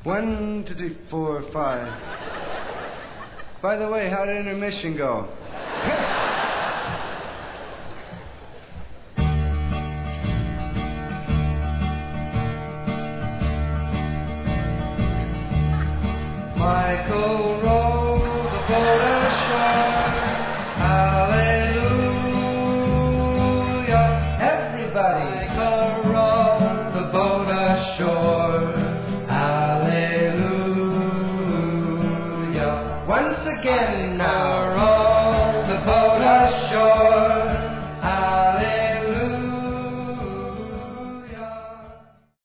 1, 2, 3, 4, 5. By the way, how did intermission go? Michael rowed the boat ashore. Hallelujah. Everybody. Michael rowed the boat ashore. Hallelujah. Once again now, row the boat ashore.